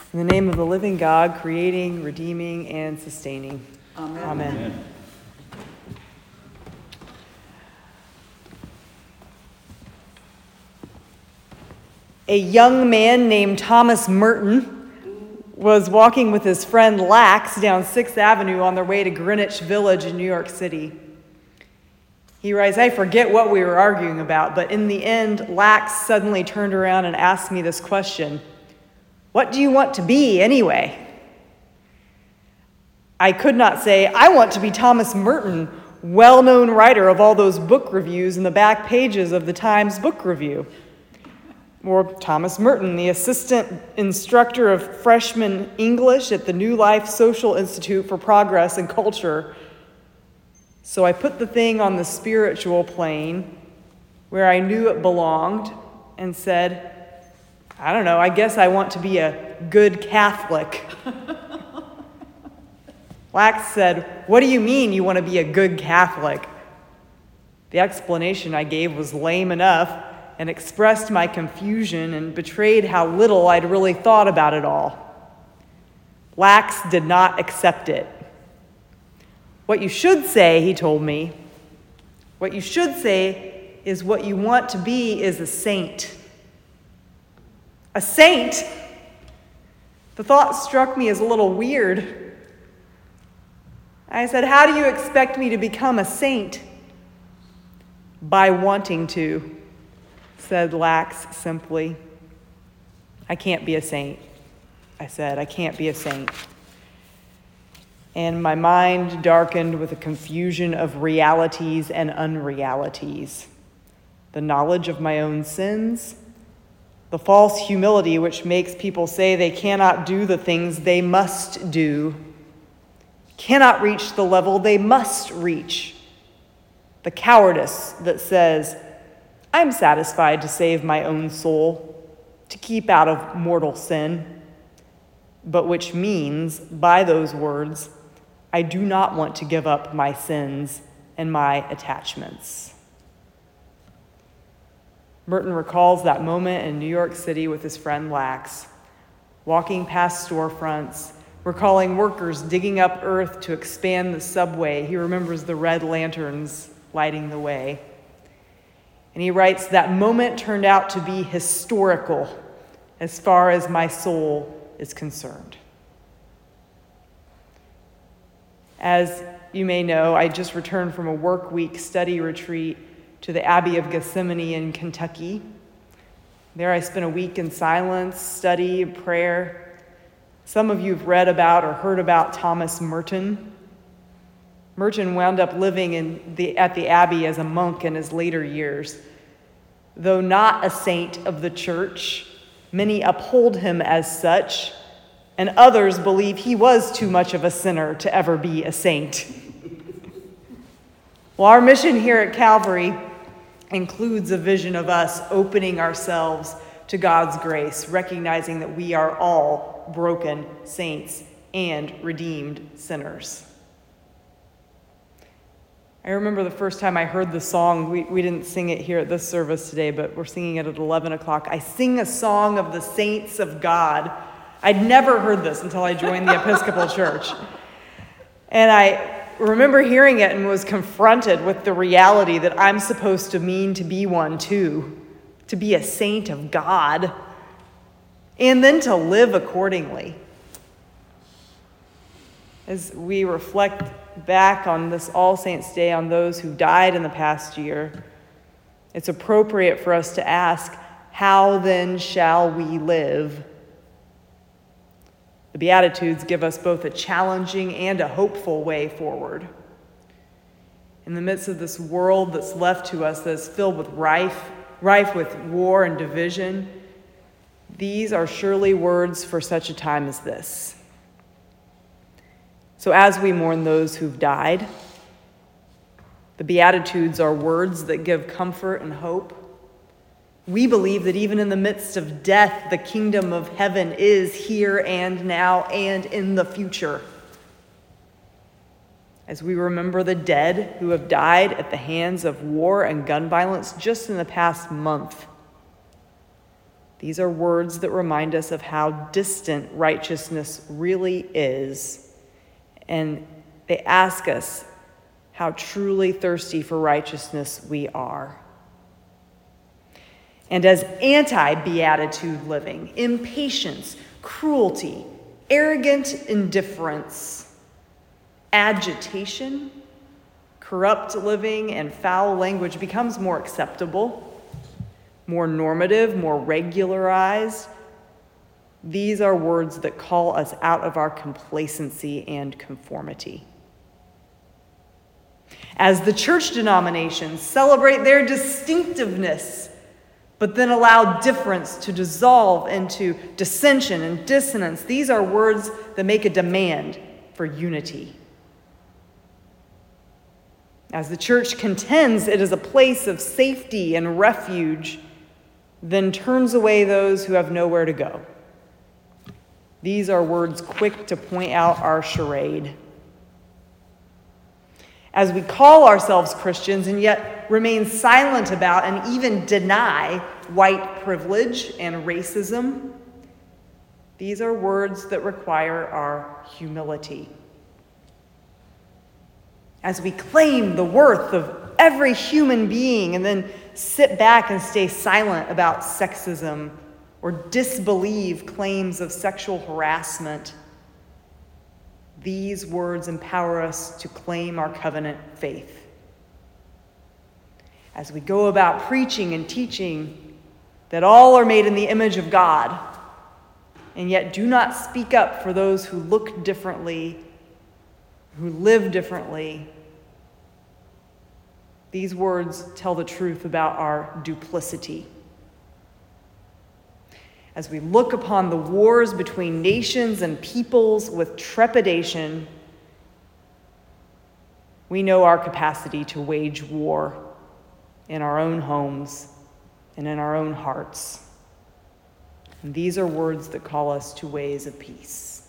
In the name of the living God, creating, redeeming, and sustaining. Amen. Amen. A young man named Thomas Merton was walking with his friend Lax down 6th Avenue on their way to Greenwich Village in New York City. He writes, I forget what we were arguing about, but in the end, Lax suddenly turned around and asked me this question: what do you want to be anyway? I could not say, I want to be Thomas Merton, well-known writer of all those book reviews in the back pages of the Times Book Review. Or Thomas Merton, the assistant instructor of freshman English at the New Life Social Institute for Progress and Culture. So I put the thing on the spiritual plane where I knew it belonged and said, I don't know, I guess I want to be a good Catholic. Lax said, what do you mean you want to be a good Catholic? The explanation I gave was lame enough and expressed my confusion and betrayed how little I'd really thought about it all. Lax did not accept it. What you should say, he told me, what you should say is what you want to be is a saint. A saint? The thought struck me as a little weird. I said, how do you expect me to become a saint? By wanting to, said Lax simply. I can't be a saint, I said. I can't be a saint. And my mind darkened with a confusion of realities and unrealities. The knowledge of my own sins, the false humility which makes people say they cannot do the things they must do, cannot reach the level they must reach, the cowardice that says, I'm satisfied to save my own soul, to keep out of mortal sin, but which means, by those words, I do not want to give up my sins and my attachments. Merton recalls that moment in New York City with his friend Lax, walking past storefronts, recalling workers digging up earth to expand the subway. He remembers the red lanterns lighting the way. And he writes, that moment turned out to be historical as far as my soul is concerned. As you may know, I just returned from a work week study retreat to the Abbey of Gethsemane in Kentucky. There I spent a week in silence, study, prayer. Some of you have read about or heard about Thomas Merton. Merton wound up living at the Abbey as a monk in his later years. Though not a saint of the church, many uphold him as such, and others believe he was too much of a sinner to ever be a saint. Well, our mission here at Calvary includes a vision of us opening ourselves to God's grace, recognizing that we are all broken saints and redeemed sinners. I remember the first time I heard the song, we didn't sing it here at this service today, but we're singing it at 11 o'clock. I sing a song of the saints of God. I'd never heard this until I joined the Episcopal Church. And I remember hearing it and was confronted with the reality that I'm supposed to mean to be one too, to be a saint of God, and then to live accordingly. As we reflect back on this All Saints' Day, on those who died in the past year, it's appropriate for us to ask, how then shall we live? The Beatitudes give us both a challenging and a hopeful way forward. In the midst of this world that's left to us that's filled with rife with war and division, these are surely words for such a time as this. So as we mourn those who've died, the Beatitudes are words that give comfort and hope. We believe that even in the midst of death, the kingdom of heaven is here and now and in the future. As we remember the dead who have died at the hands of war and gun violence just in the past month, These are words that remind us of how distant righteousness really is. And they ask us how truly thirsty for righteousness we are. And as anti-beatitude living, impatience, cruelty, arrogant indifference, agitation, corrupt living, and foul language becomes more acceptable, more normative, more regularized. These are words that call us out of our complacency and conformity. As the church denominations celebrate their distinctiveness, but then allow difference to dissolve into dissension and dissonance, these are words that make a demand for unity. As the church contends it is a place of safety and refuge, then turns away those who have nowhere to go. These are words quick to point out our charade. As we call ourselves Christians and yet remain silent about and even deny white privilege and racism, these are words that require our humility. As we claim the worth of every human being and then sit back and stay silent about sexism or disbelieve claims of sexual harassment, these words empower us to claim our covenant faith. As we go about preaching and teaching that all are made in the image of God, and yet do not speak up for those who look differently, who live differently, these words tell the truth about our duplicity. As we look upon the wars between nations and peoples with trepidation, we know our capacity to wage war in our own homes and in our own hearts. And these are words that call us to ways of peace.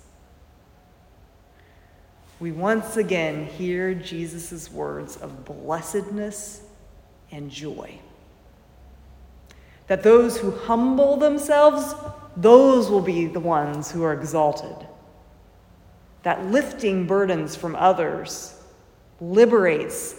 We once again hear Jesus' words of blessedness and joy. That those who humble themselves, those will be the ones who are exalted. That lifting burdens from others liberates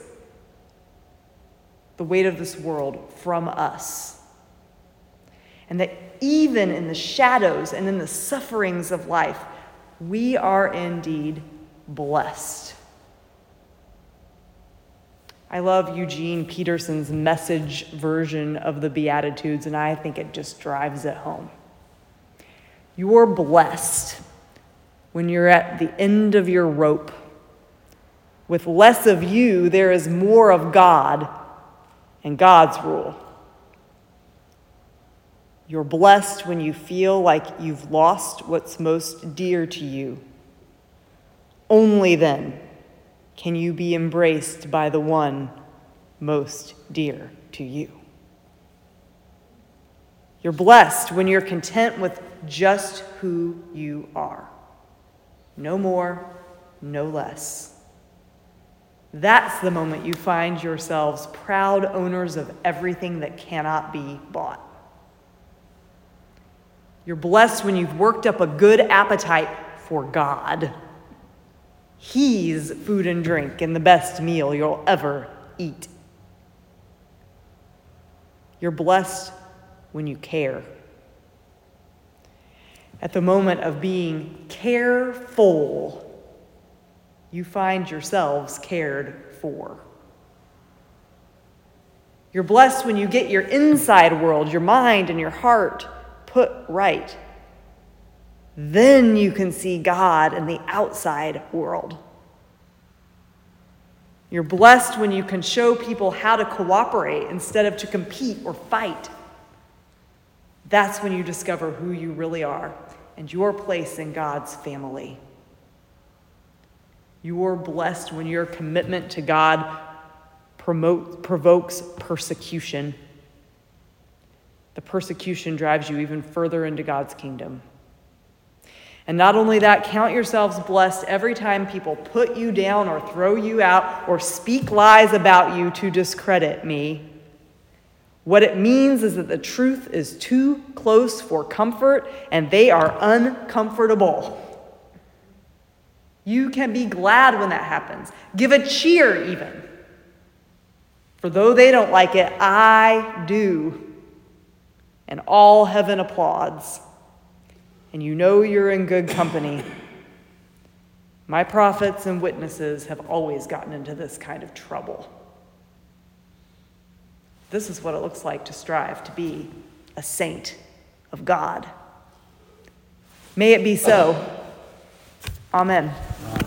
the weight of this world from us. And that even in the shadows and in the sufferings of life, we are indeed blessed. I love Eugene Peterson's Message version of the Beatitudes, and I think it just drives it home. You're blessed when you're at the end of your rope. With less of you, there is more of God and God's rule. You're blessed when you feel like you've lost what's most dear to you. Only then can you be embraced by the one most dear to you. You're blessed when you're content with just who you are. No more, no less. That's the moment you find yourselves proud owners of everything that cannot be bought. You're blessed when you've worked up a good appetite for God. He's food and drink and the best meal you'll ever eat. You're blessed when you care. At the moment of being careful, you find yourselves cared for. You're blessed when you get your inside world, your mind and your heart put right. Then you can see God in the outside world. You're blessed when you can show people how to cooperate instead of to compete or fight. That's when you discover who you really are and your place in God's family. You're blessed when your commitment to God provokes persecution. The persecution drives you even further into God's kingdom. And not only that, count yourselves blessed every time people put you down or throw you out or speak lies about you to discredit me. What it means is that the truth is too close for comfort, and they are uncomfortable. You can be glad when that happens. Give a cheer even. For though they don't like it, I do. And all heaven applauds. And you know you're in good company. My prophets and witnesses have always gotten into this kind of trouble. This is what it looks like to strive to be a saint of God. May it be so. Amen.